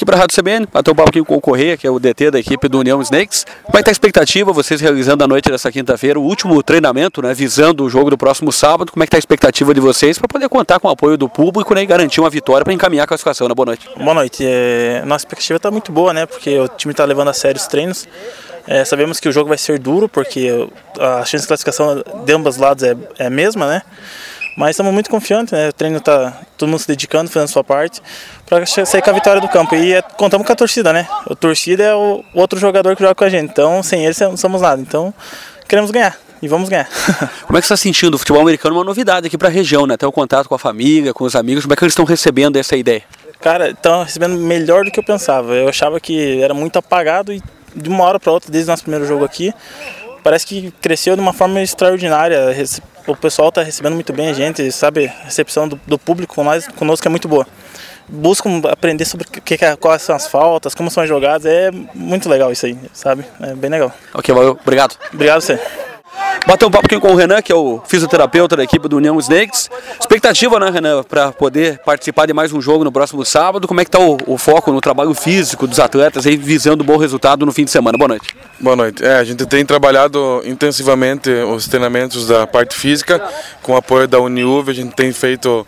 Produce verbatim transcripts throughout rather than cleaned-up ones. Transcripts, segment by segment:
aqui para a Rádio C B N, bater um papo aqui com o Correia, que é o D T da equipe do União Snakes. Como é que está a expectativa, vocês realizando a noite dessa quinta-feira, o último treinamento, né, visando o jogo do próximo sábado? Como é que está a expectativa de vocês para poder contar com o apoio do público, né, e garantir uma vitória para encaminhar a classificação, né? Boa noite. Boa noite. É, nossa expectativa está muito boa, né, porque o time está levando a sério os treinos. É, sabemos que o jogo vai ser duro, porque a chance de classificação de ambos lados é, é a mesma, né? Mas estamos muito confiantes, né? O treino tá todo mundo se dedicando, fazendo a sua parte, para sair com a vitória do campo. E é, contamos com a torcida, né? A torcida é o outro jogador que joga com a gente, então sem eles não somos nada. Então queremos ganhar e vamos ganhar. Como é que você está sentindo? O futebol americano é uma novidade aqui para a região, né? Até o contato com a família, com os amigos, como é que eles estão recebendo essa ideia? Cara, estão recebendo melhor do que eu pensava. Eu achava que era muito apagado e de uma hora para outra, desde o nosso primeiro jogo aqui, parece que cresceu de uma forma extraordinária. O pessoal está recebendo muito bem a gente, sabe? A recepção do, do público com nós, conosco é muito boa. Buscam aprender sobre o que, quais são as faltas, como são as jogadas. É muito legal isso aí, sabe? É bem legal. Ok, valeu. Obrigado. Obrigado a você. Bateu um papo aqui com o Renan, que é o fisioterapeuta da equipe do União Snakes. Expectativa, né, Renan, para poder participar de mais um jogo no próximo sábado. Como é que está o, o foco no trabalho físico dos atletas aí, visando um bom resultado no fim de semana? Boa noite. Boa noite. É, a gente tem trabalhado intensivamente os treinamentos da parte física, com o apoio da Uniuv. A gente tem feito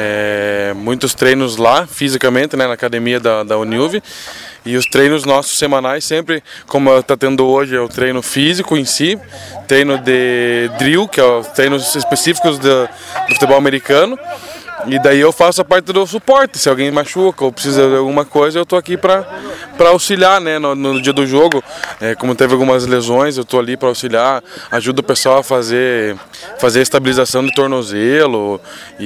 é, muitos treinos lá, fisicamente, né, na academia da, da Uniuv. E os treinos nossos semanais sempre, como está tendo hoje, é o treino físico em si, treino de drill, que é os treinos específicos do, do futebol americano. E daí eu faço a parte do suporte, se alguém machuca ou precisa de alguma coisa, eu estou aqui para auxiliar, né, no, no dia do jogo. É, como teve algumas lesões, eu estou ali para auxiliar, ajudo o pessoal a fazer, fazer a estabilização do tornozelo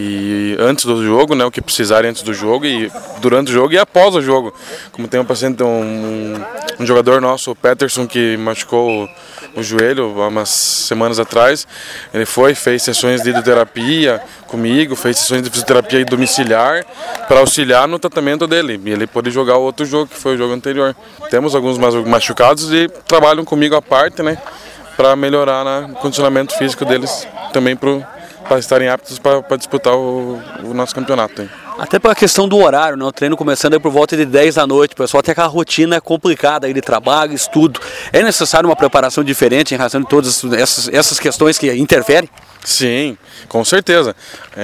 e antes do jogo, né, o que precisarem antes do jogo e durante o jogo e após o jogo. Como tem um paciente, um, um jogador nosso, o Peterson, que machucou o, o joelho há umas semanas atrás, ele foi, fez sessões de hidroterapia comigo, fez sessões de fisioterapia domiciliar para auxiliar no tratamento dele e ele pôde jogar o outro jogo, que foi o jogo anterior. Temos alguns machucados e trabalham comigo à parte, né, para melhorar no condicionamento físico deles também para estarem aptos para disputar o, o nosso campeonato. Hein. Até pela questão do horário, né? O treino começando aí por volta de dez da noite, o pessoal tem aquela rotina complicada aí de trabalho, estudo. É necessário uma preparação diferente em razão de todas essas, essas questões que interferem? Sim, com certeza.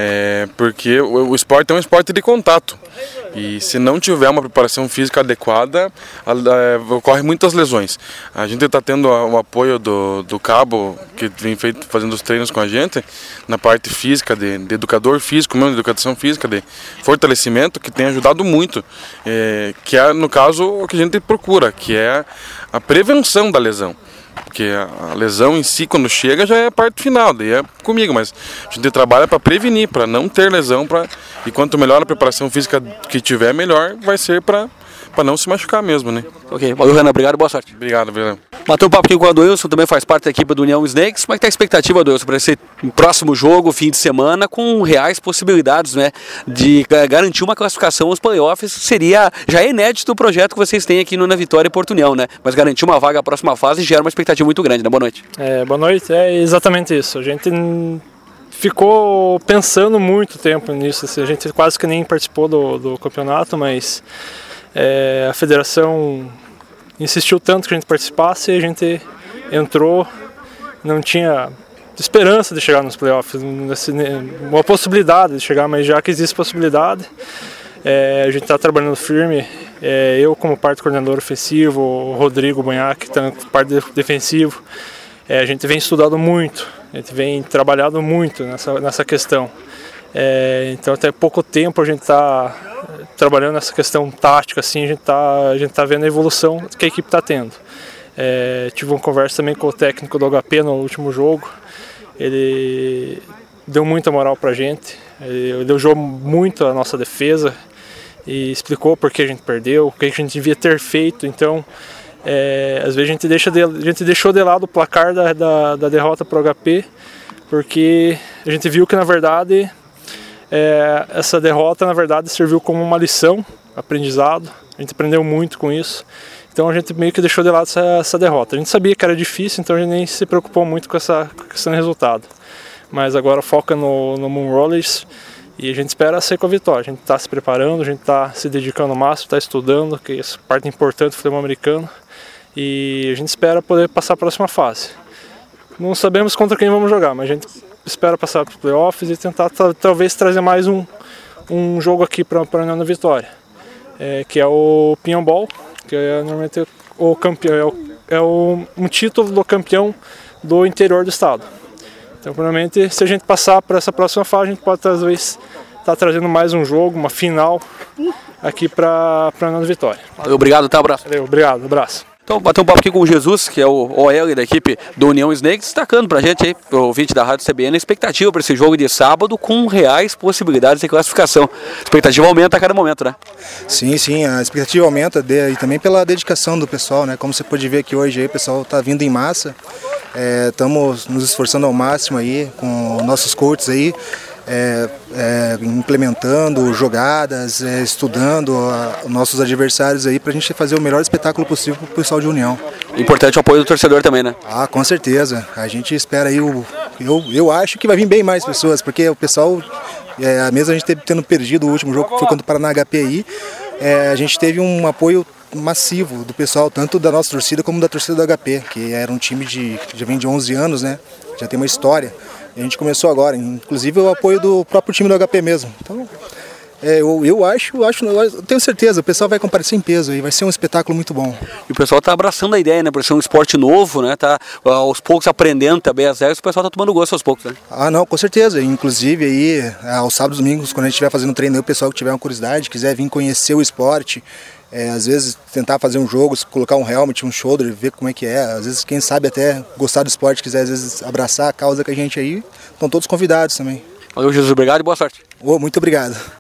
É porque o, o esporte é um esporte de contato. E se não tiver uma preparação física adequada, a, a, ocorre muitas lesões. A gente está tendo o apoio do, do Cabo, que vem feito, fazendo os treinos com a gente, na parte física, de, de educador físico, mesmo, de educação física, de fortalecimento, que tem ajudado muito. É, que é, no caso, o que a gente procura, que é a prevenção da lesão. Porque a lesão em si, quando chega, já é a parte final, daí é comigo, mas a gente trabalha para prevenir, para não ter lesão, pra, e quanto melhor a preparação física que tiver, melhor vai ser para não se machucar mesmo, né? Ok, valeu, Renan, obrigado, boa sorte. Obrigado, Bruno. Bateu um papo aqui com o Adoilson, também faz parte da equipe do União Snakes. Como é que está a expectativa, Adoilson, para esse próximo jogo, fim de semana, com reais possibilidades, né, de garantir uma classificação aos playoffs? Seria, já é inédito o projeto que vocês têm aqui no Na Vitória e Porto União, né? Mas garantir uma vaga à próxima fase gera uma expectativa muito grande, né? Boa noite. É, boa noite, é exatamente isso. A gente ficou pensando muito tempo nisso, assim, a gente quase que nem participou do, do campeonato, mas é, a federação insistiu tanto que a gente participasse e a gente entrou, não tinha esperança de chegar nos playoffs, uma possibilidade de chegar, mas já que existe possibilidade, é, a gente está trabalhando firme, é, eu como parte coordenador ofensivo, o Rodrigo Banhac, que está parte defensivo, é, a gente vem estudando muito, a gente vem trabalhando muito nessa, nessa questão. É, então até pouco tempo a gente está trabalhando nessa questão tática, assim, a gente está a gente tá vendo a evolução que a equipe está tendo. É, tive uma conversa também com o técnico do H P no último jogo, ele deu muita moral para a gente, ele elogiou muito a nossa defesa e explicou por que a gente perdeu, o que a gente devia ter feito. Então é, às vezes a gente, deixa de, a gente deixou de lado o placar da, da, da derrota para o H P, porque a gente viu que na verdade É, essa derrota, na verdade, serviu como uma lição, aprendizado. A gente aprendeu muito com isso. Então a gente meio que deixou de lado essa, essa derrota. A gente sabia que era difícil, então a gente nem se preocupou muito com essa questão de resultado. Mas agora foca no, no Moon Rollers E a gente espera sair com a vitória. A gente está se preparando, a gente está se dedicando ao máximo, está estudando, que é parte importante do futebol americano. E a gente espera poder passar para a próxima fase. Não sabemos contra quem vamos jogar, mas a gente espera passar para os playoffs e tentar talvez trazer mais um, um jogo aqui para a União da Vitória, é, que é o Pinhão Ball, que é normalmente o campeão, é, o, é o, um título do campeão do interior do estado. Então, provavelmente, se a gente passar para essa próxima fase, a gente pode talvez estar trazendo mais um jogo, uma final aqui para a União da Vitória. Valeu, obrigado, tá? Abraço. Valeu, obrigado, abraço. Então, bater um papo aqui com o Jesus, que é o O L da equipe do União Snakes, destacando pra gente aí, o ouvinte da Rádio C B N, a expectativa para esse jogo de sábado com reais possibilidades de classificação. A expectativa aumenta a cada momento, né? Sim, sim, a expectativa aumenta de, e também pela dedicação do pessoal, né? Como você pode ver aqui hoje, aí, o pessoal está vindo em massa, estamos é, nos esforçando ao máximo aí com nossos coaches aí, É, é, implementando jogadas, é, estudando a, nossos adversários aí para a gente fazer o melhor espetáculo possível para o pessoal de União. Importante o apoio do torcedor também, né? Ah, com certeza. A gente espera aí, o, eu, eu acho que vai vir bem mais pessoas, porque o pessoal, é, mesmo a gente teve, tendo perdido o último jogo que foi contra o Paraná H P I, é, a gente teve um apoio massivo do pessoal, tanto da nossa torcida como da torcida do H P, que era um time de, que já vem de onze anos, né? Já tem uma história. A gente começou agora, inclusive o apoio do próprio time do H P mesmo. Então, é, eu, eu acho, acho, eu tenho certeza, o pessoal vai comparecer em peso e vai ser um espetáculo muito bom. E o pessoal está abraçando a ideia, né? Por ser um esporte novo, né? Tá aos poucos aprendendo também as regras, o pessoal está tomando gosto aos poucos, né? Ah, não, com certeza. Inclusive aí, aos sábados e domingos, quando a gente estiver fazendo treino, aí, o pessoal que tiver uma curiosidade, quiser vir conhecer o esporte, é, às vezes tentar fazer um jogo, colocar um helmet, um shoulder, ver como é que é. Às vezes, quem sabe até gostar do esporte, quiser às vezes abraçar a causa com a gente aí, estão todos convidados também. Valeu, Jesus, obrigado e boa sorte. Oh, muito obrigado.